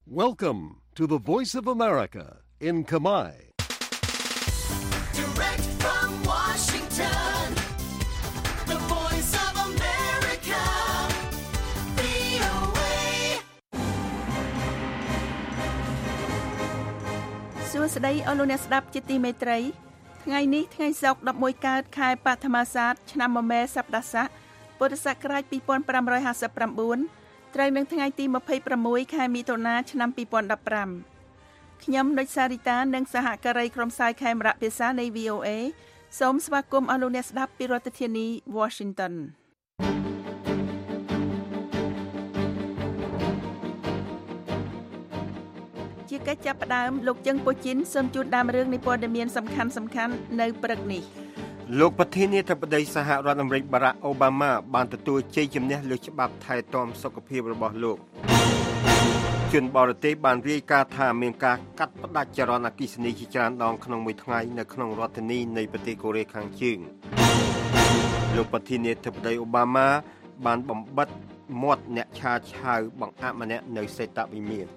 Welcome to the Voice of America in Khmer. Direct from Washington, the Voice of America, VOA. សួស្តីអស់លោកអ្នកស្ដាប់ជាទីមេត្រីថ្ងៃនេះថ្ងៃសុក្រ11កើតខែបឋមសាទឆ្នាំមមែសប្តាហ៍ស័កពុទ្ធសករាជ2559ត្រូវនឹងថ្ងៃទី26ខែមិថុនាឆ្នាំ2015ខ្ញុំនុចសារីតានិងសហការីក្រុមផ្សាយខេមរៈភាសានៃ VOA សូមស្វាគមន៍អស់លោកអ្នកស្ដាប់ពីរដ្ឋធានី Washington ជាកិច្ចចាប់ផ្ដើមលោកជឹងពូជីនសូមជូនដើមរឿងនៃព័ត៌មានសំខាន់ៗនៅព្រឹកនេះលោកប្រធានាធិបតីសហរដ្ឋអាមេរិកបារ៉ាក់អូបាម៉ាបានទទួលជ័យជំនះលើច្បាប់ថែទាំសុខភាពរបស់លោកជនបរទេសបានរាយការណ៍ថាមានការកាត់ផ្តាច់ចរន្តអគ្គិសនីជាច្រើនដងក្នុងមួយថ្ងៃនៅក្នុងរដ្ឋធានីនៃប្រទេសកូរ៉េខាងជើងលោកប្រធានាធិបតីអូបាម៉ាបានបំបិទមាត់អ្នកឆាឆាវបង្អាក់ម្នាក់នៅសេតវិមាន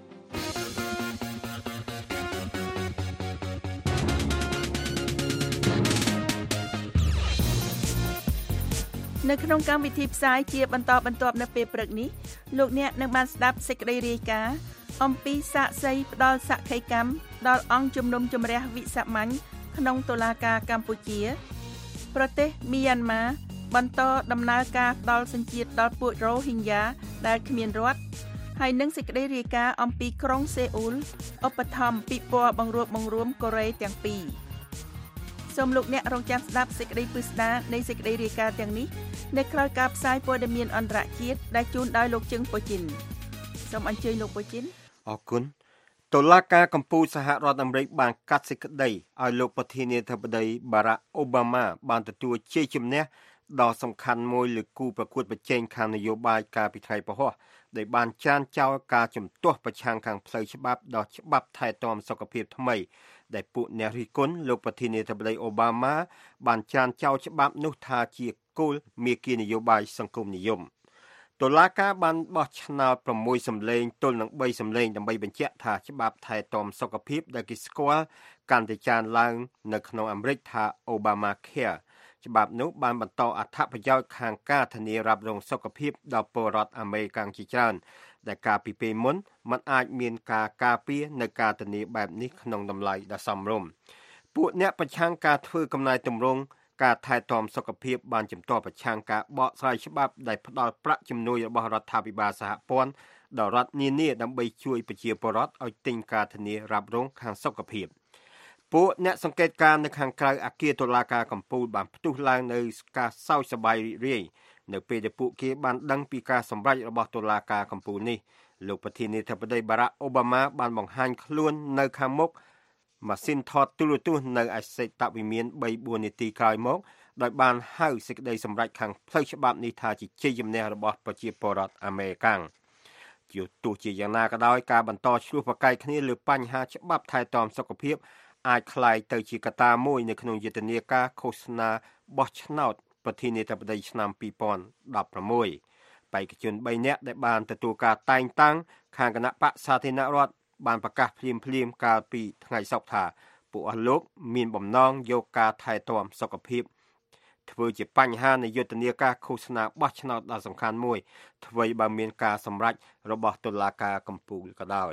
នៅក្នុងកម្មវិធីផ្សាយជាបន្តបន្ទាប់នៅពេលព្រឹកនេះលោកអ្នកនឹងបានស្ដាប់សេចក្តីរាយការណ៍អំពីសាកសីផ្ដាល់សក្ខីកម្មដល់អង្គជំនុំជម្រះវិសាមញ្ញក្នុងតុលាការកម្ពុជាប្រទេសមីយ៉ាន់ម៉ាបន្តដំណើរការផ្ដាល់សញ្ជាតិដល់ពួករ៉ូហីញ៉ាដែលគ្មានរដ្ឋហើយនឹងសេចក្តីរាយការណ៍អំពីក្រុងសេអ៊ូលឧបត្ថម្ភពិព័រណ៍បង្រួបបង្រួមកូរ៉េទាំងពីរសូមលោកអ្នករងចាំស្ដាប់សេចក្តីពិស្ដារនៃសេចក្តីរាយការណ៍ទាំងនេះនៅក្រៅការផ្សាយព័ត៌មានអន្តរជាតិដែលជូនដោយលោកជឹងពូជីនសូមអញ្ជើញលោកពូជីនអរគុណតុលាការកំពូលសហរដ្ឋអាមេរិកបានកាត់សេចក្តីឲ្យលោកប្រធានាធិបតីបារ៉ាក់អូបាម៉ាបានទទួលជ័យជំនះដ៏សំខាន់មួយលើគូប្រកួតប្រជែងខាងនយោបាយកាលពីថ្ងៃពហុដែលបានចានចោលការជំទាស់ប្រឆាំងខាងផ្លូវច្បាប់ដល់ច្បាប់ថែទាំសុខភាពថ្មីដែលពួកអ្នករិះគន់លោកប្រធានាធិបតីអូបាម៉ាបានចានចោលច្បាប់នោះថាជាគោលមាគ៌ានយោបាយសង្គមនិយមតុលាការបានបោះឆ្នោត6សម្លេងទល់នឹង3សម្លេងដើម្បីបញ្ជាក់ថាច្បាប់ថែទាំសុខភាពដែលគេស្គាល់កាន់តែចានឡើងនៅក្នុងអាមេរិកថា Obamacare ច្បាប់នោះបានបន្តអត្ថប្រយោជន៍ខាងការធានារ៉ាប់រងសុខភាពដល់ពលរដ្ឋអាមេរិកជាច្រើនដែលកាលពីពេលមុនมันអាចមានការការពារនៅការធានាបែបនេះក្នុងតម្លៃដ៏សមរម្យពួកអ្នកប្រឆាំងការធ្វើកំណែទម្រង់ការថែទាំសុខភាពបានជំទាស់ប្រឆាំងការបកស្រាយច្បាប់ដែលផ្ដល់ប្រាក់ជំនួយរបស់រដ្ឋាភិបាលសហព័ន្ធដល់រដ្ឋនានាដើម្បីជួយប្រជាពលរដ្ឋឲ្យទិញការធានារ៉ាប់រងខាងសុខភាពពួកអ្នកសង្កេតការណ៍នៅខាងក្រៅអគារតុលាការកំពូលបានផ្ទុះឡើងនៅការសោកសប្បាយរីករាយនៅពេលដែលពួកគេបានដឹងពីការសម្រេចរបស់តុលាការកំពូលនេះលោកប្រធានាធិបតីបារ៉ាក់អូបាម៉ាបានបង្ហាញខ្លួននៅខាងមុខម៉ាស៊ីនថតទូរទស្សន៍នៅឯសេតវិមាន 3-4 នាទីក្រោយមកដោយបានហៅសេចក្តីសម្រេចខាងផ្លូវច្បាប់នេះថាជាជ័យជំនះរបស់ប្រជាពលរដ្ឋអាមេរិកជាទោះជាយ៉ាងណាក៏ដោយការបន្តឆ្លោះប្រកែកគ្នាលើបញ្ហាច្បាប់ថែទាំសុខភាពអាចคล้ายទៅជាកត្តាមួយនៅក្នុងយុទ្ធនាការឃោសនាបោះឆ្នោតប្រធានាធិបតីឆ្នាំ2016បេក្ខជន3នាក់ដែលបានទទួលការតែងតាំងខាងគណៈបក្សសាធារណរដ្ឋបានប្រកាសភ្លាមកាលពីថ្ងៃសុក្រថាពួកអស់លោកមានបំណងយកការថែទាំសុខភាពធ្វើជាបញ្ហានៃយុទ្ធនាការឃោសនាបោះឆ្នោតដ៏សំខាន់មួយអ្វីបើមានការសម្រេចរបស់តុលាការកំពូលក៏ដោយ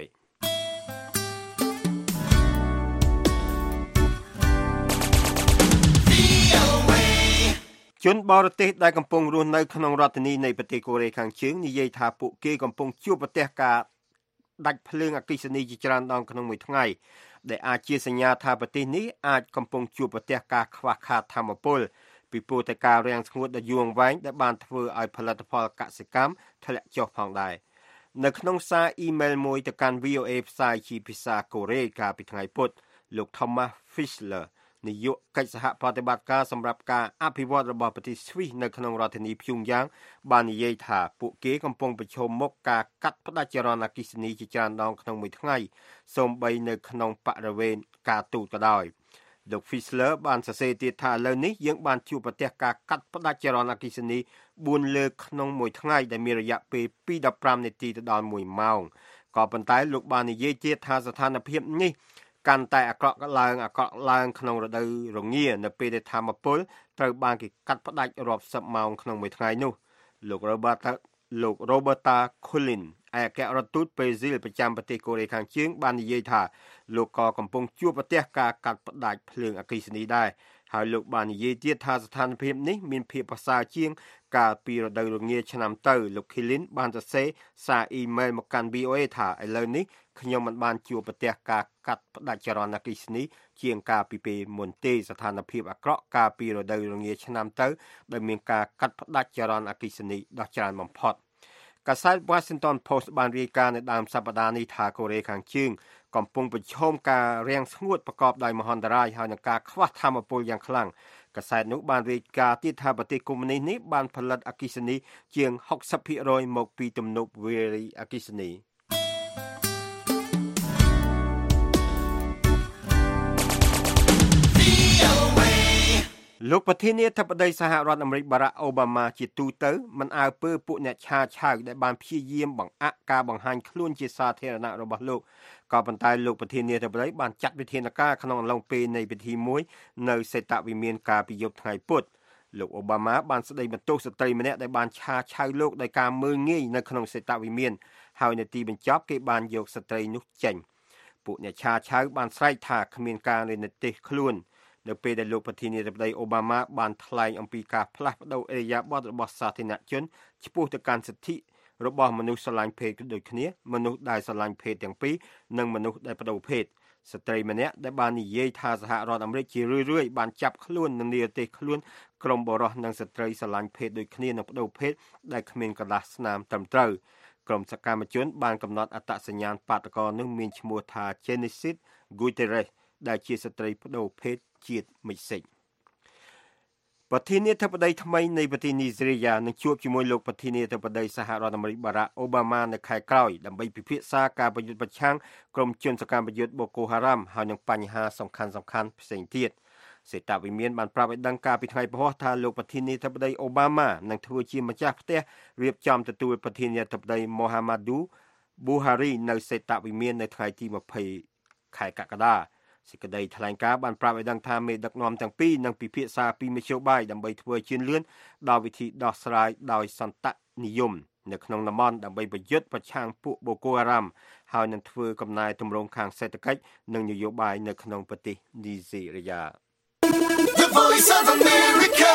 ជនបរទេសដែលកំពុងរស់នៅក្នុងរដ្ឋធានីនៃប្រទេសកូរ៉េខាងជើងនិយាយថាពួកគេកំពុងជួបប្រទះការដាច់ភ្លើងអគ្គិសនីជាច្រើនដងក្នុងមួយថ្ងៃដែលអាចជាសញ្ញាថាប្រទេសនេះអាចកំពុងជួបប្រទះការខ្វះខាតថាមពលពីព្រោះតែការរាំងស្ងួតដ៏យូរអង្វែងដែលបានធ្វើឲ្យផលិតផលកសិកម្មធ្លាក់ចុះផងដែរនៅក្នុងសារអ៊ីមែលមួយទៅកាន់ VOA ផ្សាយជាភាសាកូរ៉េកាលពីថ្ងៃពុធលោក Thomas Fischlerនាយកកិច្ចសហប្រតិបត្តិការសម្រាប់ការអភិវឌ្ឍរបស់ប្រទេសស្វីសនៅក្នុងរដ្ឋធានីព្យុងយ៉ាងបាននិយាយថាពួកគេកំពុងប្រឈមមុខការកាត់ផ្តាច់ចរន្តអគ្គិសនីជាច្រើនដងក្នុងមួយថ្ងៃសូម្បីនៅក្នុងបរិវេណការទូតក៏ដោយលោក Fischler បានសរសេរទៀតថាឥឡូវនេះយើងបានជួបប្រទះការកាត់ផ្តាច់ចរន្តអគ្គិសនី4លើកក្នុងមួយថ្ងៃដែលមានរយៈពេលពី15នាទីទៅដល់1ម៉ោងក៏ប៉ុន្តែលោកបាននិយាយទៀតថាស្ថានភាពនេះកាន់តែអាក្រក់ឡើងក្នុងរដូវរងានៅពេលដែលធម្មពលត្រូវបានគេកាត់ផ្តាច់រាប់សិបម៉ោងក្នុងមួយថ្ងៃនោះលោក Roberta Collin ឯកអគ្គរដ្ឋទូតប្រេស៊ីលប្រចាំប្រទេសកូរ៉េខាងជើងបាននិយាយថាលោកក៏កំពុងជួបប្រទះការកាត់ផ្តាច់ភ្លើងអគ្គិសនីដែរហើយលោកបាននិយាយទៀតថាស្ថានភាពនេះមានភាពប្រសើរជាងកាលពីរដូវរងាឆ្នាំទៅលោក Collin បានសរសេរសារអ៊ីមែលមកកាន់ VOA ថាឥឡូវនេះខ្ញុំមិនបានជួបប្រទះការកាត់ផ្តាច់ចរន្តអគ្គិសនីជាងកាលពីពេលមុនទេស្ថានភាពអាក្រក់កាលពីរដូវរងាឆ្នាំទៅដែលមានការកាត់ផ្តាច់ចរន្តអគ្គិសនីដ៏ច្រើនបំផុតកាសែត Washington Post បានរាយការណ៍នៅដើមសប្តាហ៍នេះថាកូរ៉េខាងជើងកំពុងប្រឈមការរាំងស្ងួតប្រកបដោយមហន្តរាយហើយនឹងការខ្វះថាមពលយ៉ាងខ្លាំងកាសែតនោះបានរាយការណ៍ទៀតថាប្រទេសកុម្មុយនីសនេះបានផលិតអគ្គិសនីជាង 60% មកពីទំនប់វារីអគ្គិសនីលោកប្រធានាធិបតីសហរដ្ឋអាមេរិកបារ៉ាក់អូបាម៉ាជាទូទៅមិនអើពើពួកអ្នកឆាឆៅដែលបានព្យាយាមបង្អាក់ការបង្ហាញខ្លួនជាសាធារណៈរបស់លោកក៏ប៉ុន្តែលោកប្រធានាធិបតីបានចាត់វិធានការក្នុងអំឡុងពេលនៃពិធីមួយនៅសេតវិមានកាលពីយប់ថ្ងៃពុធលោកអូបាម៉ាបានស្ដីបន្ទោសស្ត្រីម្នាក់ដែលបានឆាឆៅលោកដោយការមើលងាយនៅក្នុងសេតវិមានហើយនៅទីបញ្ចប់គេបានយកស្ត្រីនោះចេញពួកអ្នកឆាឆៅបានស្រែកថាគ្មានការនិន្នាខ្លួននៅពេលដែលលោកប្រធានាធិបតីអូបាម៉ាបានថ្លែងអំពីការផ្លាស់ប្តូរអេរយាប័តរបស់សាធារណជនឆ្ពោះទៅកាន់សិទ្ធិរបស់មនុស្សស្រឡាញ់ភេទដូចគ្នាមនុស្សដែលស្រឡាញ់ភេទទាំងពីរនិងមនុស្សដែលបដូរភេទស្ត្រីម្នាក់ដែលបាននិយាយថាសហរដ្ឋអាមេរិកជារឿយៗបានចាប់ខ្លួននិងនិរទេសខ្លួនក្រុមបរិសុទ្ធនិងស្ត្រីស្រឡាញ់ភេទដូចគ្នានិងបដូរភេទដែលគ្មានកន្លះស្នាមត្រឹមត្រូវក្រុមសកម្មជនបានកំណត់អត្តសញ្ញាណបាតុករនោះមានឈ្មោះថា Genesis Gutierrez ដែលជាស្ត្រីបដូរភេទជាតិមិចសិចប្រធានាធិបតីថ្មីនៃប្រទេសនីហ្សេរីយ៉ានឹងជួបជាមួយលោកប្រធានាធិបតីសហរដ្ឋអាមេរិកបារ៉ាក់អូបាម៉ានៅខែក្រោយដើម្បីពិភាក្សាការប្រយុទ្ធប្រឆាំងក្រុមជនសកម្មប្រយុទ្ធបូកូហារ៉ាមហើយនឹងបញ្ហាសំខាន់ៗផ្សេងទៀតសេតវិមានបានប្រាប់ឲ្យដឹងកាលពីថ្ងៃពហុថាលោកប្រធានាធិបតីអូបាម៉ានឹងធ្វើជាម្ចាស់ផ្ទះរៀបចំទទួលប្រធានាធិបតីម៉ូហាម៉ាឌូប៊ូហារីនៅសេតវិមាននៅថ្ងៃទី20ខែកក្កដាសេចក្តីថ្លែងការណ៍បានប្រាប់ឲ្យដឹងថាមេដឹកនាំទាំងពីរនឹងពិភាក្សាពីមធ្យោបាយដើម្បីធ្វើជឿនលឿនដល់វិធីដោះស្រាយដោយសន្តិនិយមនៅក្នុងតំបន់ដើម្បីប្រយុទ្ធប្រឆាំងពួកបូកូហារ៉ាមហើយនឹងធ្វើកំណែទម្រង់ខាងសេដ្ឋកិច្ចនិងនយោបាយនៅក្នុងប្រទេសនីហ្សេរីយ៉ា The Voice of America,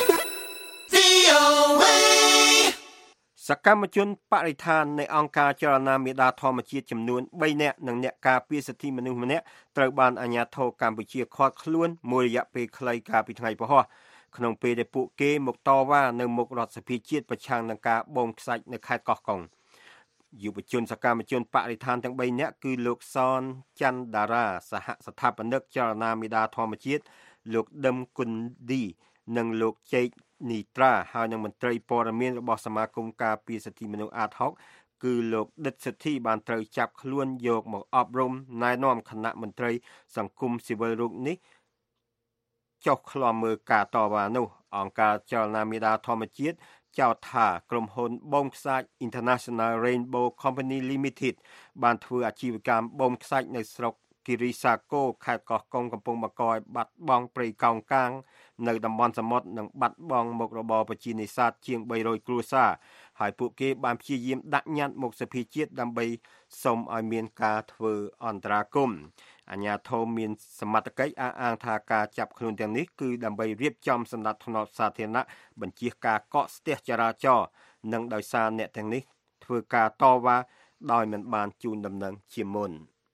VOA. សកម្មជនបរិស្ថាននៃអង្គការចលនាមេដាធម្មជាតិចំនួន3នាក់និងអ្នកការពារសិទ្ធិមនុស្សម្នាក់ត្រូវបានអាជ្ញាធរកម្ពុជាឃាត់ខ្លួនមួយរយៈពេលខ្លីកាលពីថ្ងៃពហុក្នុងពេលដែលពួកគេមកតវ៉ានៅមុខរដ្ឋសភាជាតិប្រឆាំងនឹងការបូមខ្សាច់នៅខេត្តកោះកុងយុវជនសកម្មជនបរិស្ថានទាំង3នាក់គឺលោកសនច័ន្ទតារាសហស្ថាបនិកចលនាមេដាធម្មជាតិលោកដឹមគុនឌីនិងលោកជេកនីត្រាហើយនឹងមន្ត្រីព័ត៌មានរបស់សមាគមការពារសិទ្ធិមនុស្សអាត6គឺលោកដិតសិទ្ធិបានត្រូវចាប់ខ្លួនយកមកអប់រំណែនាំគណៈមន្ត្រីសង្គមស៊ីវិលរូបនេះចុះឃ្លាំមើលការតវ៉ានោះអង្គការចលនាមេដាធម្មជាតិចោទថាក្រុមហ៊ុនបូមខ្សាច់ International Rainbow Company Limited បានធ្វើអាជីវកម្មបូមខ្សាច់នៅស្រុកគិរីសាគរខេត្តកោះកុងកំពុងបង្កឲ្យបាត់បង់ព្រៃកោងកាងនៅតំបន់សមុទ្រនិងបាត់បង់មុខរបរប្រជានេសាទជាង300គ្រួសារហើយពួកគេបានព្យាយាមដាក់ញត្តិមកសភាជាតិដើម្បីសុំឲ្យមានការធ្វើអន្តរាគមន៍អាជ្ញាធរមានសមត្ថកិច្ចអះអាងថាការចាប់ខ្លួនទាំងនេះគឺដើម្បីរៀបចំសណ្ដាប់ធ្នាប់សាធារណៈបញ្ជាការកកស្ទះចរាចរណ៍និងដោយសារអ្នកទាំងនេះធ្វើការតវ៉ាដោយមិនបានជូនដំណឹងជាមុន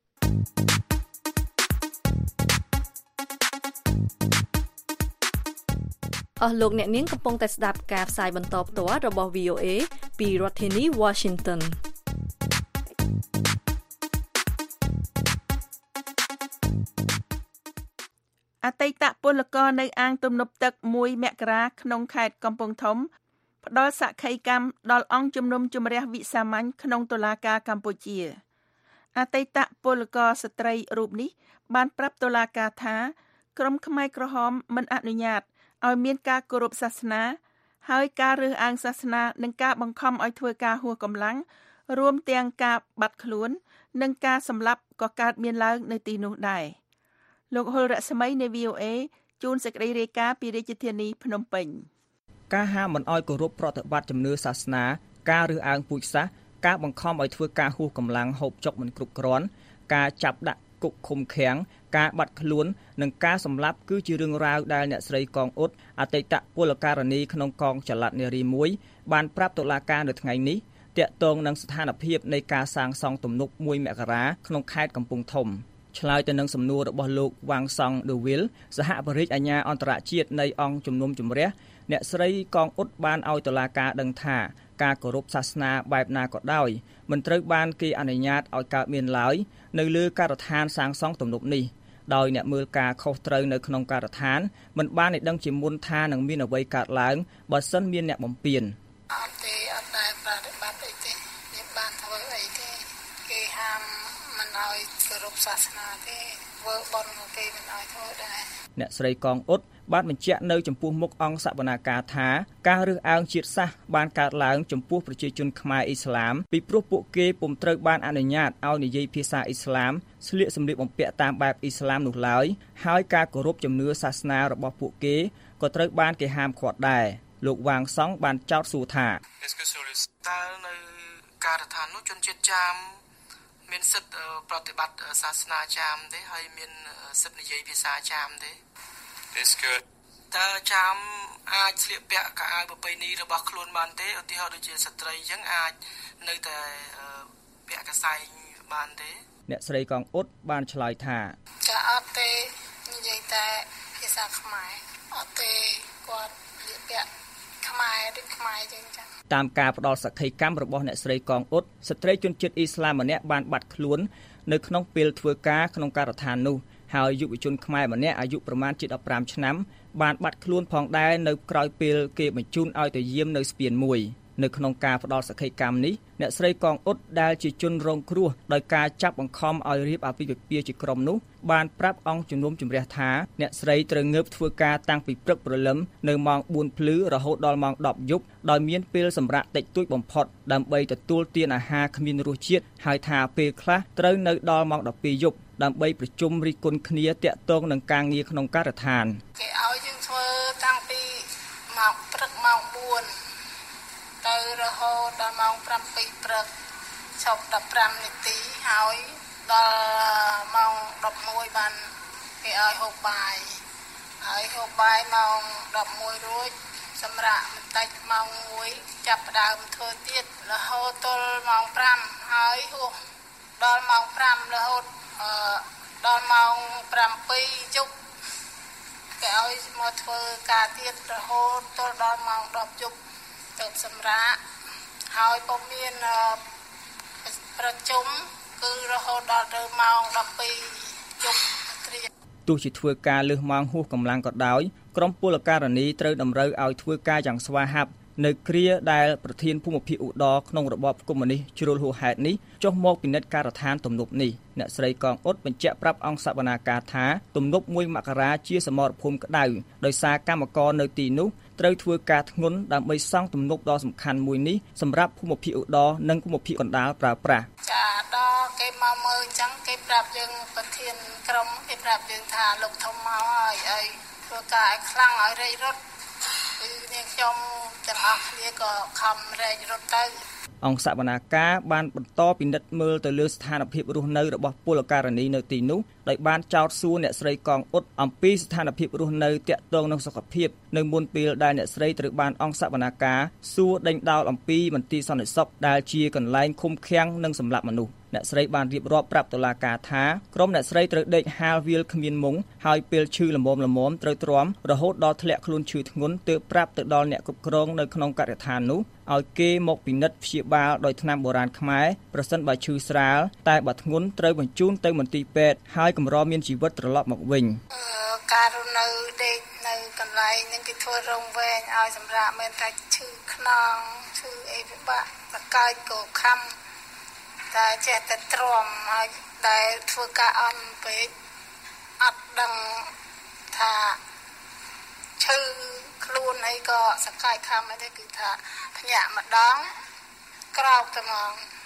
អស់លោកអ្នកនាងកំពុងតែស្ដាប់ការផ្សាយបន្តផ្ទាល់របស់ VOA ពីរដ្ឋធានី Washington អតីតពលករនៅអាងទំនប់ទឹក1មករាក្នុងខេត្តកំពង់ធំផ្ដល់សក្ខីកម្មដល់អង្គជំនុំជម្រះវិសាមញ្ញក្នុងតុលាការកម្ពុជាអតីតពលករស្ត្រីរូបនេះបានប្រាប់តុលាការថាក្រុមខ្មែរក្រហមមិនអនុញ្ញាតឲ្យមានការគោរពសាសនាហើយការរើសអើងសាសនានិងការបង្ខំឲ្យធ្វើការហួសកម្លាំងរួមទាំងការបាត់ខ្លួននិងការសម្លាប់ក៏កើតមានឡើងនៅទីនោះដែរលោកហុលរស្មីនៃ VOA ជួនសេចក្តីរាយការណ៍ពីរាជធានីភ្នំពេញការហាមមិនអោយគោរពប្រតិបត្តិជំនឿសាសនាការរើសអើងពូជសាសន៍ការបង្ខំឲ្យធ្វើការហួសកម្លាំងហូបចុកមិនគ្រប់គ្រាន់ការចាប់ដាក់គុកឃុំឃាំងការបាត់ខ្លួននិងការសម្លាប់គឺជារឿងរ៉ាវដែលអ្នកស្រីកងអ៊ុតអតីតពលករនីក្នុងកងចល័តនារីមួយបានប្រាប់តុលាការនៅថ្ងៃនេះទាក់ទងនឹងស្ថានភាពនៃការសាងសង់ទំនប់1មករាក្នុងខេត្តកំពង់ធំឆ្លើយទៅនឹងសំណួររបស់លោកវ៉ាងសង់ឌូវីលសហបរិយាអាជ្ញាអន្តរជាតិនៃអង្គជំនុំជម្រះអ្នកស្រីកងអ៊ុតបានឲ្យតុលាការដឹងថាការគោរពសាសនាបែបណាក៏ដោយមិនត្រូវបានគេអនុញ្ញាតឲ្យកើតមានឡើយនៅលើការដ្ឋានសាងសង់ទំនប់នេះដោយអ្នកមើលការខុសត្រូវនៅក្នុងការដ្ឋានមិនបានឲ្យដឹងជាមុនថានឹងមានអ្វីកើតឡើងបើសិនមានអ្នកបំពានអត់ទេអត់ដែលប្រតិបត្តិអីទេនេះបានធ្វើអីទេគេហាមមិនឲ្យគោរពសាសនាទេធ្វើបុណ្យគេមិនឲ្យធ្វើដែរអ្នកស្រីកងអ៊ុតបានបញ្ជាក់នៅចំពោះមុខអង្គសវនាការថាការរើសអើងជាតិសាសន៍បានកើតឡើងចំពោះប្រជាជនខ្មែរអ៊ីស្លាមពីព្រោះពួកគេពុំត្រូវបានអនុញ្ញាតឲ្យនិយាយភាសាអ៊ីស្លាមស្លៀកសម្លៀកបំពាក់តាមបែបអ៊ីស្លាមនោះឡើយហើយការគោរពជំនឿសាសនារបស់ពួកគេក៏ត្រូវបានគេហាមឃាត់ដែរលោកវ៉ាងសង់បានចោទសួរថាតើនៅការដ្ឋាននោះជនជាតិចាមមានសិទ្ធិប្រតិបត្តិសាសនាចាមទេហើយមានសិទ្ធិនិយាយភាសាចាមទេតើចាមអាចស្លៀកពាក់ខោអាវប្រពៃណីរបស់ខ្លួនបានទេឧទាហរណ៍ដូចជាស្ត្រីអញ្ចឹងអាចនៅតែពាក់កសែងបានទេអ្នកស្រីកងអ៊ុតបានឆ្លើយថាចាអត់ទេនិយាយតែភាសាខ្មែរអត់ទេគាត់ស្លៀកពាក់ខ្មែរដូចខ្មែរអញ្ចឹងតាមការផ្ដល់សក្ខីកម្មរបស់អ្នកស្រីកងអ៊ុតស្ត្រីជនជាតិអ៊ីស្លាមម្នាក់បានបាត់ខ្លួននៅក្នុងពេលធ្វើការក្នុងការដ្ឋាននោះហើយយុវជនខ្មែរម្នាក់អាយុប្រមាណជា15ឆ្នាំបានបាត់ខ្លួនផងដែរនៅក្រោយពេលគេបញ្ជូនឲ្យទៅយាមនៅស្ពានមួយនៅក្នុងការផ្ដល់សក្ខីកម្មនេះអ្នកស្រីកងអ៊ុតដែលជាជនរងគ្រោះដោយការចាប់បង្ខំឲ្យរៀបអាពាហ៍ពិពាហ៍ជាក្រុមនោះបានប្រាប់អង្គជំនុំជម្រះថាអ្នកស្រីត្រូវងើបធ្វើការតាំងពីព្រឹកព្រលឹមនៅម៉ោង4ភ្លឺរហូតដល់ម៉ោង10យប់ដោយមានពេលសម្រាកតិចតួចបំផុតដើម្បីទទួលទានអាហារគ្មានរសជាតិហើយថាពេលខ្លះត្រូវនៅដល់ម៉ោង12យប់ដើម្បីប្រជុំរិះគន់គ្នាតាក់ទងនឹងការងារក្នុងការដ្ឋានគេឲ្យយើងធ្វើតាំងពីម៉ោងព្រឹកម៉ោង4ទៅរហូតដល់ម៉ោង7ព្រឹកឈប់15នាទីហើយដល់ម៉ោង11បានគេឲ្យហូបបាយហើយហូបបាយម៉ោង11រួចសម្រាប់បន្តិចម៉ោង1ចាប់ផ្ដើមធ្វើទៀតរហូតដល់ម៉ោង5ហើយហួសដល់ម៉ោង5រហូតដល់ម៉ោង7យប់គេឲ្យមកធ្វើការទៀតរហូតដល់ម៉ោង10យប់ទៅសម្រាប់ហើយពុំមានប្រជុំគឺរហូតដល់ទៅម៉ោង12យប់គ្រាទោះជាធ្វើការលើសម៉ោងហួសកម្លាំងក៏ដោយក្រុមពលករនីត្រូវតម្រូវឲ្យធ្វើការយ៉ាងស្វាហាប់នៅគ្រាដែលប្រធានភូមិភាគឧត្តរក្នុងរបបកុម្មុយនីសជ្រុលហួសហេតុនេះចុះមកពិនិត្យការដ្ឋានទំនប់នេះអ្នកស្រីកងអ៊ុតបញ្ជាក់ប្រាប់អង្គសវនាការថាទំនប់1មករាជាសមរភូមិក្តៅដោយសារកម្មករនៅទីនោះត្រូវធ្វើការធ្ងន់ដើម្បីសង់ទំនប់ដ៏សំខាន់មួយនេះសម្រាប់ភូមិភាគឧត្តរនិងភូមិភាគកណ្ដាលប្រើប្រាស់ចាដល់គេមកមើលអញ្ចឹងគេប្រាប់យើងប្រធានក្រុមគេប្រាប់យើងថាលោកធំមកហើយអីធ្វើការឲ្យខ្លាំងឲ្យរៃរត់គឺនាងខ្ញុំទាំងអស់គ្នាក៏ខំរែករត់ទៅអង្គសវនាការបានបន្តពិនិត្យមើលទៅលើស្ថានភាពរស់នៅរបស់ពលករនីនៅទីនោះដោយបានចោទសួរអ្នកស្រីកងអ៊ុតអំពីស្ថានភាពរស់នៅទាក់ទងនឹងសុខភាពនៅមុនពេលដែលអ្នកស្រីត្រូវបានអង្គសវនាការសួរដេញដោលអំពីមន្ទីរសន្តិសុខដែលជាកន្លែងឃុំឃាំងនិងសម្លាប់មនុស្សអ្នកស្រីបានរៀបរាប់ប្រាប់តុលាការថាក្រុមអ្នកស្រីត្រូវដេកហាលវាលគ្មានមុងហើយពេលឈឺល្មមត្រូវទ្រាំរហូតដល់ធ្លាក់ខ្លួនឈឺធ្ងន់ទើបប្រាប់ទៅដល់អ្នកគ្រប់គ្រងនៅក្នុងការដ្ឋាននោះឲ្យគេមកពិនិត្យព្យាបាលដោយថ្នាំបុរាណខ្មែរប្រសិនបើឈឺស្រាលតែបើធ្ងន់ត្រូវបញ្ជូនទៅមន្ទីរពេទ្យហើយកម្រមានជីវិតត្រឡប់មកវិញការរស់នៅដេកនៅកន្លែងនឹងគេធ្វើរោងវែងឲ្យសម្រាប់មិនថាឈឺខ្នងឈឺអីពិបាកតកើកកខំតែចេះតែទ្រាំហើយដែលធ្វើការអន់ពេកអត់ដឹងថាឈឺខ្លួនអីក៏សកាយខំអីទេគឺថាភ្ញាក់ម្ដងក្រោកតែហ្មង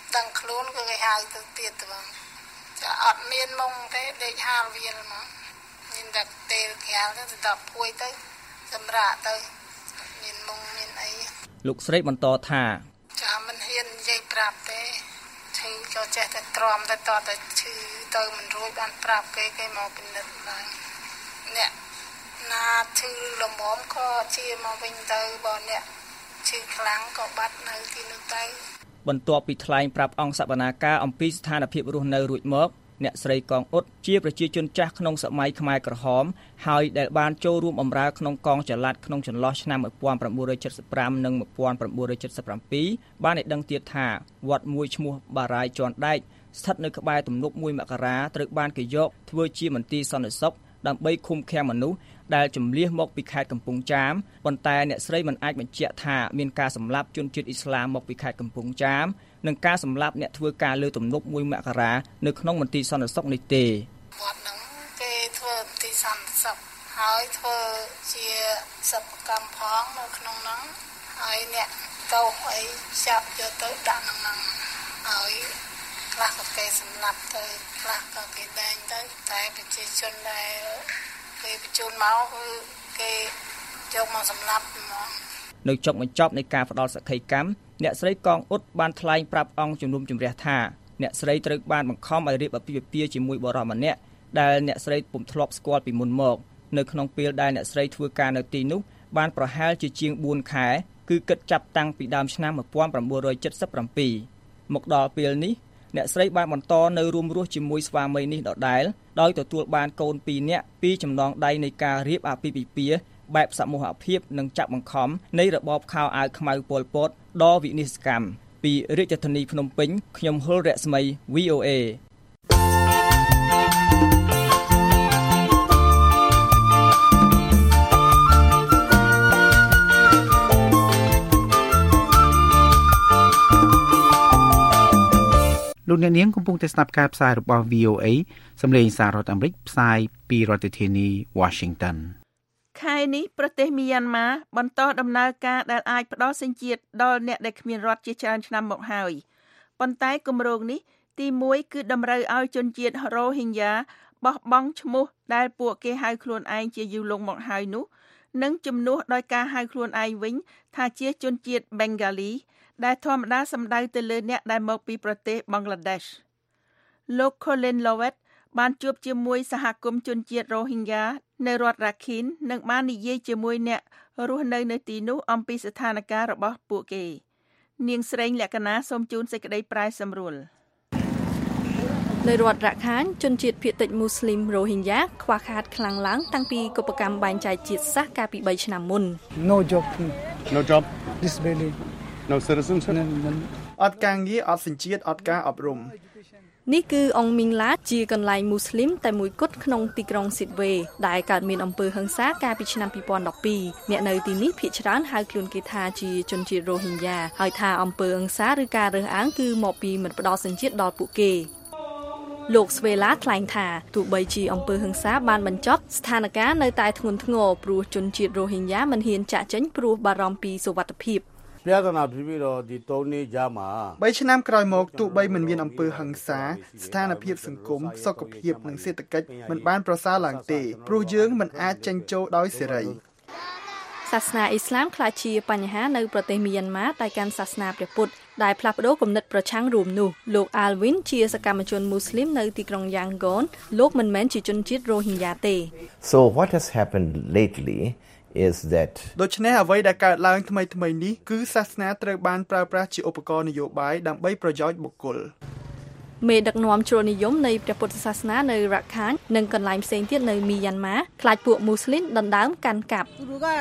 ដឹងខ្លួនគឺគេហៅទៅទៀតទៅបងចាអត់មានមុំទេដេកហាលវាលមកមានតែទេលក្រាលទៅដល់ពួយទៅសម្រាប់ទៅមានមុំមានអីលោកស្រីបន្តថាចាមិនហ៊ាននិយាយប្រាប់ទេឈឺក៏ចេះតែទ្រាំតែតតែឈឺទៅមិនរួចបានប្រាប់គេមកពិនិត្យបានអ្នកណាឈឺលំមក៏ជាមកវិញទៅបើអ្នកឈឺខ្លាំងក៏បាត់នៅទីនោះទៅបន្ទាប់ពីថ្លែងប្រាប់អង្គសវនាការអំពីស្ថានភាពរស់នៅរួចមកអ្នកស្រីកងអ៊ុតជាប្រជាជនចាស់ក្នុងសម័យខ្មែរក្រហមហើយដែលបានចូលរួមបម្រើក្នុងកងចល័តក្នុងចន្លោះឆ្នាំ1975និង1977បានឲ្យដឹងទៀតថាវត្តមួយឈ្មោះបារាយជាន់ដែកស្ថិតនៅក្បែរទំនប់1មករាត្រូវបានគេយកធ្វើជាមន្ទីរសន្តិសុខដើម្បីឃុំឃាំងមនុស្សដែលជម្លៀសមកពីខេត្តកំពង់ចាមប៉ុន្តែអ្នកស្រីមិនអាចបញ្ជាក់ថាមានការសម្លាប់ជនជាតិអ៊ីស្លាមមកពីខេត្តកំពង់ចាមនិងការសម្លាប់អ្នកធ្វើការលើទំនប់1មករានៅក្នុងមន្ទីរសន្តិសុខនេះទេវត្តហ្នឹងគេធ្វើមន្ទីរសន្តិសុខហើយធ្វើជាសិប្បកម្មផងនៅក្នុងហ្នឹងហើយអ្នកតោអីចាប់យកទៅដាក់ក្នុងហ្នឹងហើយខ្លះក៏គេសម្លាប់ទៅខ្លះក៏គេដែងទៅតែប្រជាជនដែលគេបញ្ជូនមកគឺគេយកមកសម្លាប់ហ្មងនៅចុងបញ្ចប់នៃការផ្ដល់សក្ខីកម្មអ្នកស្រីកងអ៊ុតបានថ្លែងប្រាប់អង្គជំនុំជម្រះថាអ្នកស្រីត្រូវបានបង្ខំឲ្យរៀបអាពាហ៍ពិពាហ៍ជាមួយបុរសម្នាក់ដែលអ្នកស្រីពុំធ្លាប់ស្គាល់ពីមុនមកនៅក្នុងពេលដែលអ្នកស្រីធ្វើការនៅទីនោះបានប្រហែលជាជាង4ខែគឺគិតចាប់តាំងពីដើមឆ្នាំ1977មកដល់ពេលនេះអ្នកស្រីបានបន្តនៅរួមរស់ជាមួយស្វាមីនេះដដែលដោយទទួលបានកូន2នាក់ពីចំណងដៃនៃការរៀបអាពាហ៍ពិពាហ៍បែបសមូហភាពនិងចាប់បង្ខំនៃរបបខោអាវខ្មៅប៉ុលពតដ៏វិនិស្សកម្មពីរាជធានីភ្នំពេញខ្ញុំហុលរស្មី VOA លោកអ្នកនាងកំពុងតែស្ដាប់ការផ្សាយរបស់ VOA សម្លេងសាររដ្ឋអាមេរិកផ្សាយពីរដ្ឋធានី Washington ខែនេះប្រទេសមីយ៉ាន់ម៉ាបន្តដំណើរការដែលអាចផ្ដល់សេចក្ដីជាតិដល់អ្នកដែលគ្មានរដ្ឋជាច្រើនឆ្នាំមកហើយប៉ុន្តែគម្រោងនេះទី1គឺតម្រូវឲ្យជនជាតិរ៉ូហីញ៉ាបោះបង់ឈ្មោះដែលពួកគេហៅខ្លួនឯងជាយូរលង់មកហើយនោះនិងជំនួសដោយការហៅខ្លួនឯងវិញថាជាជនជាតិបេងហ្គាលីដែលធម្មតាសំដៅទៅលើអ្នកដែលមកពីប្រទេសបង់ក្លាដេសលោក Colin Lowett បានជួបជាមួយសហគមន៍ជនជាតិរ៉ូហីញ៉ានៅរដ្ឋ Rakhine និងបាននិយាយជាមួយអ្នករស់នៅទីនោះអំពីស្ថានភាពរបស់ពួកគេនាងស្រីលក្ខណាសូមជូនសេចក្តីប្រែសម្រួលនៅរដ្ឋរ៉ាខានជនជាតិភាគតិចមូស្លីមរ៉ូហីញ៉ាខ្វះខាតខ្លាំងឡើងតាំងពីកុបកម្មបែងចែកជាតិសាសន៍កាលពី3ឆ្នាំមុន No job disability No citizenship អត់ការងារអត់សញ្ជាតិអត់ការអប់រំនេះគឺអង្គមីងឡាជាកន្លែងមូស្លីមតែមួយគត់ក្នុងទីក្រុងស៊ីដវេដែលកើតមានអំពើហិង្សាកាលពីឆ្នាំ2012អ្នកនៅទីនេះភាគច្រើនហៅខ្លួនគេថាជាជនជាតិរ៉ូហីញ៉ាហើយថាអំពើហិង្សាឬការរើសអើងគឺមកពីមិនផ្ដល់សញ្ជាតិដល់ពួកគេលោកស្វេឡាថ្លែងថាទោះបីជាអំពើហិង្សាបានបញ្ចប់ស្ថានភាពនៅតែធ្ងន់ធ្ងរព្រោះជនជាតិរ៉ូហីញ៉ាមិនហ៊ានចាក់ចេញព្រោះបារម្ភពីសុវត្ថិភាព 3ឆ្នាំក្រោយមកទោះបីមិនមានអំពើហិង្សាស្ថានភាពសង្គមសុខភាពនិងសេដ្ឋកិច្ចមិនបានប្រសើរឡើងទេព្រោះយើងមិនអាចចេញចូលដោយសេរីសាសនាអ៊ីស្លាមក្លាយជាបញ្ហានៅប្រទេសមីយ៉ាន់ម៉ាតែកាន់សាសនាព្រះពុទ្ធដែលផ្លាស់ប្ដូរគំនិតប្រឆាំងរួមនោះលោក Alvin ជាសកម្មជនមូស្លីមនៅទីក្រុង Yangon លោកមិនមែនជាជនជាតិរ៉ូហីញ៉ាទេ So what has happened lately is that ដូច្នេះអ្វីដែលកើតឡើងថ្មីនេះគឺសាសនាត្រូវបានប្រើប្រាស់ជាឧបករណ៍នយោបាយដើម្បីប្រយោជន៍បុគ្គលមេដឹកនាំជ្រុលនិយមនៃព្រះពុទ្ធសាសនានៅរ៉ាខាននិងកន្លែងផ្សេងទៀតនៅមីយ៉ាន់ម៉ាខ្លាចពួកមូស្លីមដណ្ដើមកាន់កាប់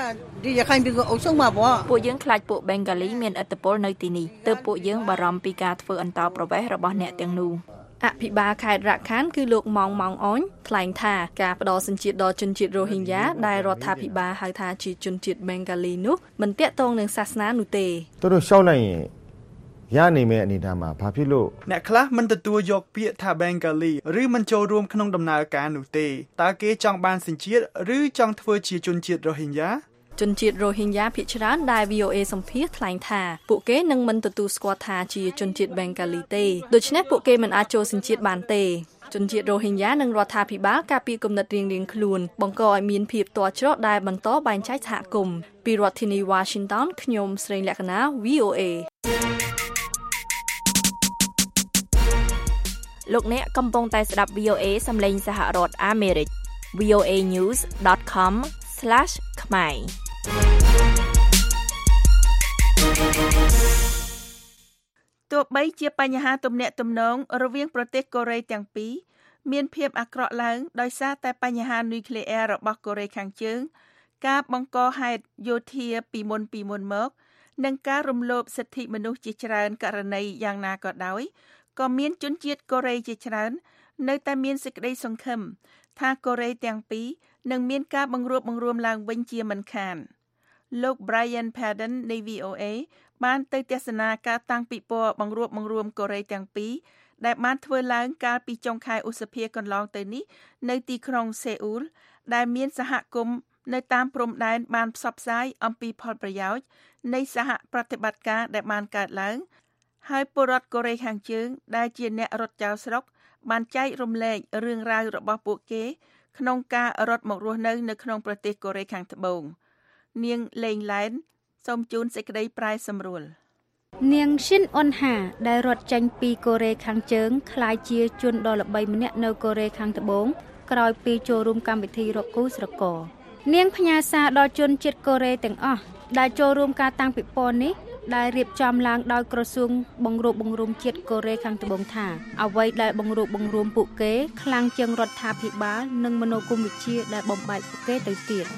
ពួកយើងខ្លាចពួកបេងហ្គាលីមានឥទ្ធិពលនៅទីនេះទើបពួកយើងបារម្ភពីការធ្វើអន្តោប្រវេសន៍របស់អ្នកទាំងនោះអភិបាលខេត្តរ៉ាខានគឺលោកម៉ងអនថ្លែងថាការផ្ដល់សញ្ជាតិដល់ជនជាតិរ៉ូហីញ៉ាដែលរដ្ឋាភិបាលហៅថាជាជនជាតិបេងហ្គាលីនោះមិនទាក់ទងនឹងសាសនានោះទេသူတို့ရှောက်လိုက်ရင်ရနိုင်မဲ့အနေထားမှာဘာဖြစ်လို့អ្នកខ្លះមិនទទួលយកពាក្យថាបេងហ្គាលីឬមិនចូលរួមក្នុងដំណើរការនោះទេតើគេចង់បានសញ្ជាតិឬចង់ធ្វើជាជនជាតិរ៉ូហីញ៉ាជនជាតិ Rohingya ភាគច្រើនដែល VOA សម្ភាសថ្លែងថាពួកគេនឹងមិនទទួលស្គាល់ថាជាជនជាតិ Bengali ទេដូច្នេះពួកគេមិនអាចចូលសញ្ជាតិបានទេជនជាតិ Rohingya និងរដ្ឋាភិបាលការពារគំនិតរៀងៗខ្លួនបង្កឲ្យមានភាពទាស់ច្រកដែលបន្តបែងចែកសហគមន៍ពីរដ្ឋធានី Washington ខ្ញុំស្រីលក្ខណា VOA លោកអ្នកកំពុងតែស្ដាប់ VOA សំឡេងសហរដ្ឋអាមេរិក voanews.com/khmer ទោះបីជាបញ្ហាទំនាក់ទំនងរវាងប្រទេសកូរ៉េទាំងពីរមានភាពអាក្រក់ឡើងដោយសារតែបញ្ហានុយក្លេអ៊ែររបស់កូរ៉េខាងជើងការបង្កហេតុយោធាពីមុនមកនិងការរំលោភសិទ្ធិមនុស្សជាច្រើនករណីយ៉ាងណាក៏ដោយក៏មានជនជាតិកូរ៉េជាច្រើននៅតែមានសេចក្តីសង្ឃឹមថាកូរ៉េទាំងពីរនឹងមានការបង្រួបបង្រួមឡើងវិញជាមិនខានលោក Brian Padden នៃ VOA បានទៅទស្សនាការតាំងពិព័រណ៍បង្រួបបង្រួមកូរ៉េទាំងពីរដែលបានធ្វើឡើងកាលពីចុងខែឧសភាកន្លងទៅនេះនៅទីក្រុងសេអ៊ូលដែលមានសហគមន៍នៅតាមព្រំដែនបានផ្សព្វផ្សាយអំពីផលប្រយោជន៍នៃសហប្រតិបត្តិការដែលបានកើតឡើងហើយពលរដ្ឋកូរ៉េខាងជើងដែលជាអ្នករត់ចោលស្រុកបានចែករំលែករឿងរ៉ាវរបស់ពួកគេក្នុងការរត់មករស់នៅក្នុងប្រទេសកូរ៉េខាងត្បូងនាងលេងឡែនសូមជូនសេចក្តីប្រែសម្រួលនាងឈិនអ៊ុនហាដែលរត់ចេញពីកូរ៉េខាងជើងក្លាយជាជនដ៏ល្បីម្នាក់នៅកូរ៉េខាងត្បូងក្រោយពីចូលរួមកម្មវិធីរកគូស្រករនាងផ្ញើសារដល់ជនជាតិកូរ៉េទាំងអស់ដែលចូលរួមការតាំងពិព័រណ៍នេះដែលរៀបចំឡើងដោយក្រសួងបង្រួបបង្រួមជាតិកូរ៉េខាងត្បូងថាអ្វីដែលបង្រួបបង្រួមពួកគេខ្លាំងជាងរដ្ឋាភិបាលនិងមនោគមវិជ្ជាដែលបំបែកពួកគេទៅទៀត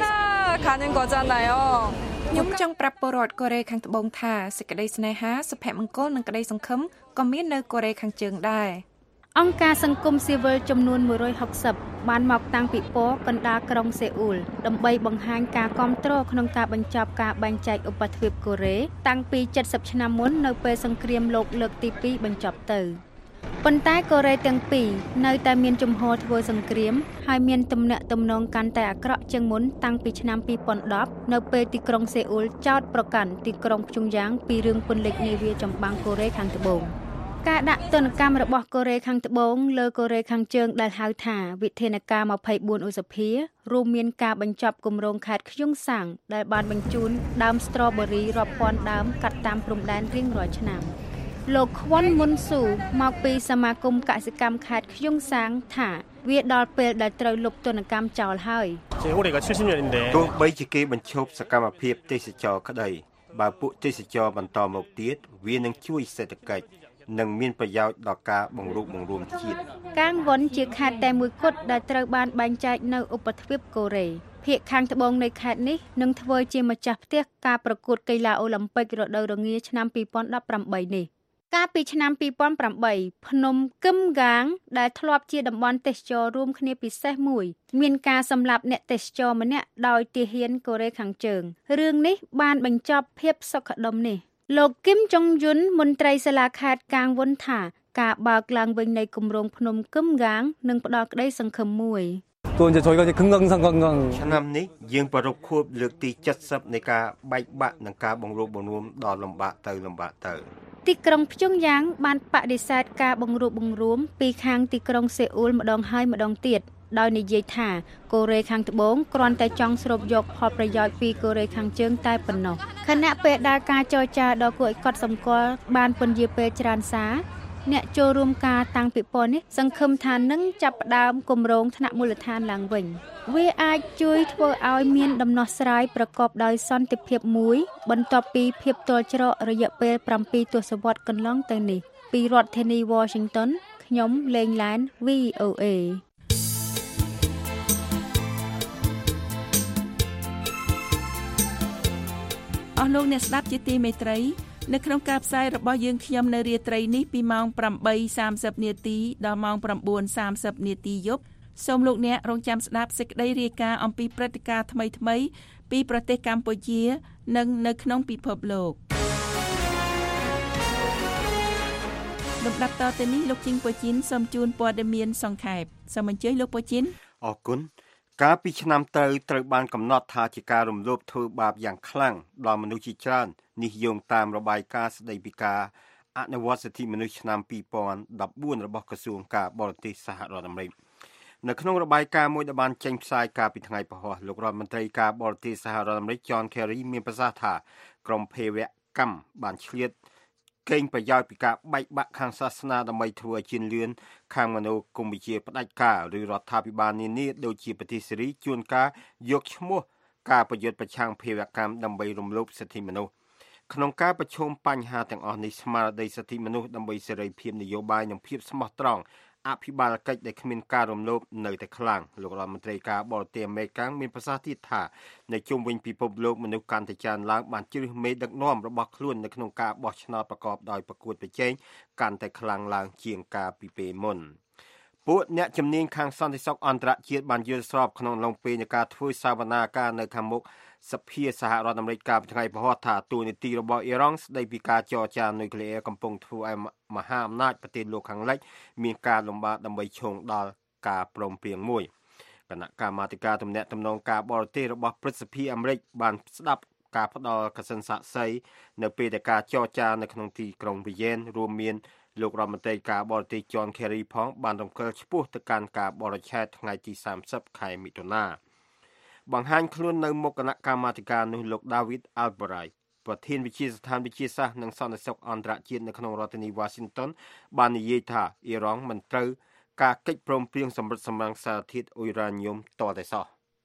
ខ្ញុំចង់ប្រាប់ពលរដ្ឋកូរ៉េខាងត្បូងថាសេចក្តីស្នេហាសុភមង្គលនិងក្តីសង្ឃឹមក៏មាននៅកូរ៉េខាងជើងដែរអង្គការសង្គមស៊ីវិលចំនួន160បានមកតាំងពិព័រណ៍កណ្ដាលក្រុងសេអ៊ូលដើម្បីបង្ហាញការគាំទ្រក្នុងការបញ្ចប់ការបែងចែកឧបទ្វីបកូរ៉េតាំងពី70ឆ្នាំមុននៅពេលសង្គ្រាមលោកលើកទី2បញ្ចប់ទៅប៉ុន្តែកូរ៉េទាំងពីរនៅតែមានជំហរធ្វើសង្គ្រាមហើយមានទំនាក់ទំនងកាន់តែអាក្រក់ជាងមុនតាំងពីឆ្នាំ2010នៅពេលទីក្រុងសេអ៊ូលចោទប្រកាន់ទីក្រុងព្យុងយ៉ាងពីរឿងពន្លិចនាវាចម្បាំងកូរ៉េខាងត្បូងការដាក់ទណ្ឌកម្មរបស់កូរ៉េខាងត្បូងលើកូរ៉េខាងជើងដែលហៅថាវិធានការ24ឧសភារួមមានការបញ្ចប់គម្រោងខេត្តខ្យុងសាំងដែលបានបញ្ជូនដើមស្ទ្រូប៊ឺរីរាប់ពាន់ដើមកាត់តាមព្រំដែនរៀងរាល់ឆ្នាំលោកខ្វុនមុនស៊ូមកពីសមាគមកសិកម្មខេត្តខ្យុងសាំងថាវាដល់ពេលដែលត្រូវលុបទណ្ឌកម្មចោលហើយទោះបីជាគេបញ្ឈប់សកម្មភាពទេសចរក្តីបើពួកទេសចរបន្តមកទៀតវានឹងជួយសេដ្ឋកិច្ចនិងមានប្រយោជន៍ដល់ការបង្រួបបង្រួមជាតិកាងវុនជាខេត្តតែមួយគត់ដែលត្រូវបានបែងចែកនៅឧបទ្វីបកូរ៉េភាគខាងត្បូងនៃខេត្តនេះនឹងធ្វើជាម្ចាស់ផ្ទះការប្រកួតកីឡាអូឡ িম্প ិករដូវរងាឆ្នាំ2018នេះកាលពីឆ្នាំ2008ភ្នំគឹមហ្គាងដែលធ្លាប់ជាតំបន់ទេសចររួមគ្នាពិសេសមួយមានការសម្លាប់អ្នកទេសចរម្នាក់ដោយទាហានកូរ៉េខាងជើងរឿងនេះបានបញ្ចប់ភាពសុខដុមនេះលោកគឹមចុងយុនមន្ត្រីសាលាខេត្តកាងវុនថាការបើកឡើងវិញនៃគម្រោងភ្នំគឹមហ្គាងនឹងផ្ដល់ក្តីសង្ឃឹមមួយឆ្នាំនេះយើងប្រារព្ធខួបលើកទី70នៃការបែកបាក់និងការបង្រួបបង្រួមដ៏លំបាកទៅទីក្រុងព្យុងយ៉ាងបានបដិសេធការបង្រួបបង្រួមពីខាងទីក្រុងសេអ៊ូលម្ដងហើយម្ដងទៀតដោយនិយាយថាកូរ៉េខាងត្បូងគ្រាន់តែចង់ស្រូបយកផលប្រយោជន៍ពីកូរ៉េខាងជើងតែប៉ុណ្ណោះខណៈពេលដែលការចរចាដ៏គួរឲ្យកត់សម្គាល់បានពន្យាពេលច្រើនសារអ្នកចូលរួមការតាំងពិព័រណ៍នេះសង្ឃឹមថានឹងចាប់ផ្ដើមគម្រោងថ្នាក់មូលដ្ឋានឡើងវិញវាអាចជួយធ្វើឲ្យមានដំណោះស្រាយប្រកបដោយសន្តិភាពមួយបន្ទាប់ពីភាពទាល់ច្រករយៈពេល7ទសវត្សរ៍កន្លងទៅនេះពីរដ្ឋធានី Washington ខ្ញុំលេងឡាន VOA អស់លោកអ្នកស្ដាប់ជាទីមេត្រីនៅក្នុងការផ្សាយរបស់យើងខ្ញុំនៅរាត្រីនេះពីម៉ោង 8:30 នាទីដល់ម៉ោង 9:30 នាទីយប់សូមលោកអ្នករងចាំស្ដាប់សេចក្តីរាយការណ៍អំពីព្រឹត្តិការណ៍ថ្មីៗពីប្រទេសកម្ពុជានិងនៅក្នុងពិភពលោកលំដាប់តទៅនេះលោកជីងប៉ូជីនសូមជូនព័ត៌មានសង្ខេបសូមអញ្ជើញលោកប៉ូជីនអរគុណកាលពីឆ្នាំទៅត្រូវបានកំណត់ថាជាការរំលោភធ្វើបាបយ៉ាងខ្លាំងដល់មនុស្សជាច្រើននេះយោងតាមរបាយការណ៍ស្តីពីការអនុវត្តសិទ្ធិមនុស្សឆ្នាំ2014របស់ក្រសួងការបរទេសសហរដ្ឋអាមេរិកនៅក្នុងរបាយការណ៍មួយដែលបានចេញផ្សាយកាលពីថ្ងៃពហុលោករដ្ឋមន្ត្រីការបរទេសសហរដ្ឋអាមេរិក John Kerry មានប្រសាសន៍ថាក្រុមភេរវកម្មបានឆ្លៀតកេងប្រយោជន៍ពីការបែកបាក់ខាងសាសនាដើម្បីធ្វើឲ្យជឿនលឿនខាងមនោគមវិជ្ជាផ្ដាច់ការឬរដ្ឋាភិបាលនានាដូចជាប្រទេសសេរីជួនកាលយកឈ្មោះការប្រយុទ្ធប្រឆាំងភេរវកម្មដើម្បីរំលោភសិទ្ធិមនុស្សក្នុងការប្រឈមបញ្ហាទាំងអស់នេះស្មារតីសិទ្ធិមនុស្សដើម្បីសេរីភាពនយោបាយនិងភាពស្មោះត្រង់អភិបាលកិច្ចដែលគ្មានការរំលោភនៅតែខ្លាំងលោករដ្ឋមន្ត្រីការបរទេសអាមេរិកមានប្រសាសន៍ទៀតថានៅជុំវិញពិភពលោកមនុស្សកាន់តែច្រើនឡើងបានជ្រើសមេដឹកនាំរបស់ខ្លួននៅក្នុងការបោះឆ្នោតប្រកបដោយប្រកួតប្រជែងកាន់តែខ្លាំងឡើងជាងកាលពីពេលមុនពួកអ្នកជំនាញខាងសន្តិសុខអន្តរជាតិបានយល់ស្របក្នុងអំឡុងពេលនៃការធ្វើសវនាការនៅខាងមុខសភាសហរដ្ឋអាមេរិកកាលពីថ្ងៃពហុថាទូនីតិរបស់អ៊ីរ៉ង់ស្ដីពីការចរចានុយក្លេអ៊ែរកំពុងធ្វើឲ្យមហាអំណាចប្រទេសលោកខាងលិចមានការលំបាកដើម្បីឈោងដល់ការព្រមព្រៀងមួយគណៈកម្មាធិការទំនាក់ទំនងការបរទេសរបស់ព្រឹទ្ធសភាអាមេរិកបានស្ដាប់ការផ្ដល់កសិនសាក់សីនៅពេលដែលការចរចានៅក្នុងទីក្រុងវីយ៉ែនរួមមានលោករដ្ឋមន្ត្រីការបរទេស John Kerry ផងបានរំកិលឆ្ពោះទៅកាន់ការបរិច្ឆេទថ្ងៃទី30ខែមិថុនាបង្ហាញខ្លួននៅមុខគណៈកម្មាធិការនោះលោក David Albright ប្រធានវិទ្យាស្ថានវិទ្យាសាស្ត្រនិងសន្តិសុខអន្តរជាតិនៅក្នុងរដ្ឋធានី Washington បាននិយាយថាអ៊ីរ៉ង់មិនត្រូវការកិច្ចព្រមព្រៀងសម្រិតសម្រាំងសារធាតុអ៊ុយរ៉ាញ៉ូមតតែសោះ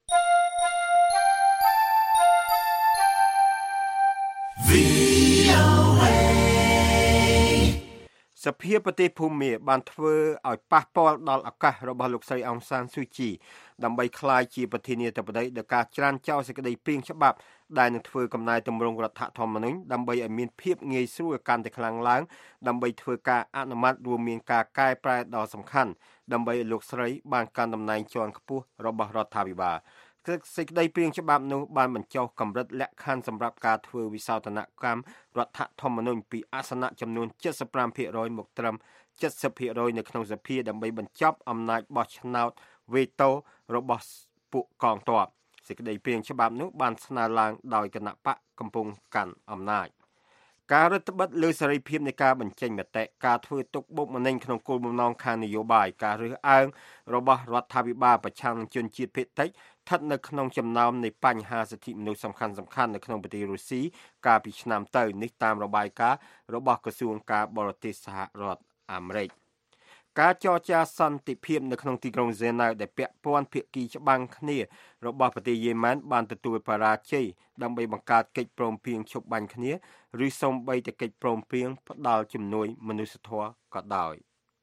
សភាប្រទេសភូមាបានធ្វើឲ្យប៉ះពាល់ដល់ឱកាសរបស់លោកស្រីអង្សានស៊ូជីដើម្បីក្លាយជាប្រធានាធិបតីដោយការច្រានចោលសេចក្តីព្រាងច្បាប់ដែលនឹងធ្វើកំណែទម្រង់រដ្ឋធម្មនុញ្ញដើម្បីឲ្យមានភាពងាយស្រួលកាន់តែខ្លាំងឡើងដើម្បីធ្វើការអនុម័តរួមមានការកែប្រែដ៏សំខាន់ដើម្បីឲ្យលោកស្រីបានកាន់តំណែងជាន់ខ្ពស់របស់រដ្ឋាភិបាលសេចក្តីព្រាងច្បាប់នោះបានបញ្ចុះកម្រិតលក្ខខណ្ឌសម្រាប់ការធ្វើវិសោធនកម្មរដ្ឋធម្មនុញ្ញពីអាសនៈចំនួន 75% មកត្រឹម 70% នៅក្នុងសភាដើម្បីបញ្ចប់អំណាចបោះឆ្នោតវេតូរបស់ពួកកងទ័ពសេចក្តីព្រាងច្បាប់នោះបានស្នើឡើងដោយគណៈបកកំពុងកាន់អំណាចការរដ្ឋបិទលើសេរីភាពនៃការបញ្ចេញមតិការធ្វើទុកបុកម្នេញក្នុងគោលបំណងខាងនយោបាយការរើសអើងរបស់រដ្ឋាភិបាលប្រឆាំងនឹងជនជាតិភាគតិចស្ថិតនៅក្នុងចំណោមនៃបញ្ហាសិទ្ធិមនុស្សសំខាន់ៗនៅក្នុងប្រទេសរុស្ស៊ីកាលពីឆ្នាំទៅនេះតាមរបាយការណ៍របស់ក្រសួងការបរទេសសហរដ្ឋអាមេរិកការចរចាសន្តិភាពនៅក្នុងទីក្រុងហ្សឺណែវដែលពាក់ព័ន្ធភាគីច្បាំងគ្នារបស់ប្រទេសយេម៉ែនបានទទួលបរាជ័យដើម្បីបង្កើតកិច្ចព្រមព្រៀងឈប់បាញ់គ្នាឬសូម្បីតែកិច្ចព្រមព្រៀងផ្ដល់ជំនួយមនុស្សធម៌ក៏ដោយ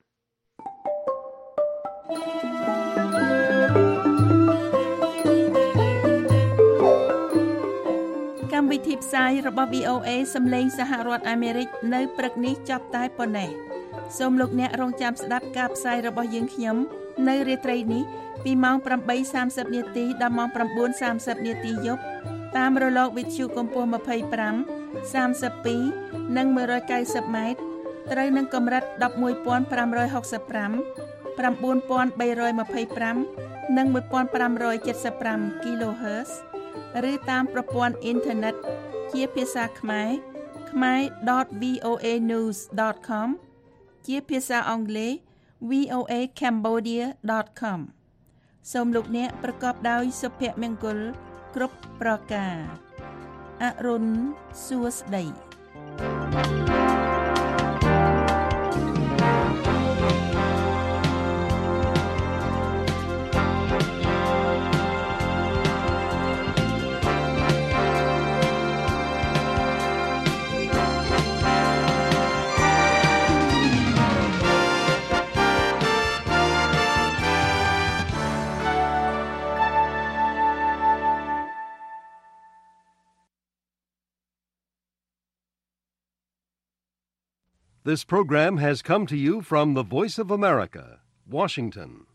កម្មវិធីផ្សាយរបស់ VOA សំឡេងសហរដ្ឋអាមេរិកនៅព្រឹកនេះចប់តែប៉ុណ្ណេះសូមលោកអ្នករងចាំស្ដាប់ការផ្សាយរបស់យើងខ្ញុំនៅរាត្រីនេះពីម៉ោង 8:30 នាទីដល់ម៉ោង 9:30 នាទីយប់តាមរលកវិទ្យុកម្ពស់ 25 32 និង 190 ម៉ែត្រត្រូវនឹងកម្រិត 11,565 9,325 និង 1,575 kHz ឬតាមប្រព័ន្ធអ៊ីនធឺណិតជាភាសាខ្មែរ khmer.voanews.com ជាភាសាអង់គ្លេស voacambodia.com សូមលោកអ្នកប្រកបដោយសុភមង្គលគ្រប់ប្រការអរុនសួស្តី This program has come to you from the Voice of America, Washington.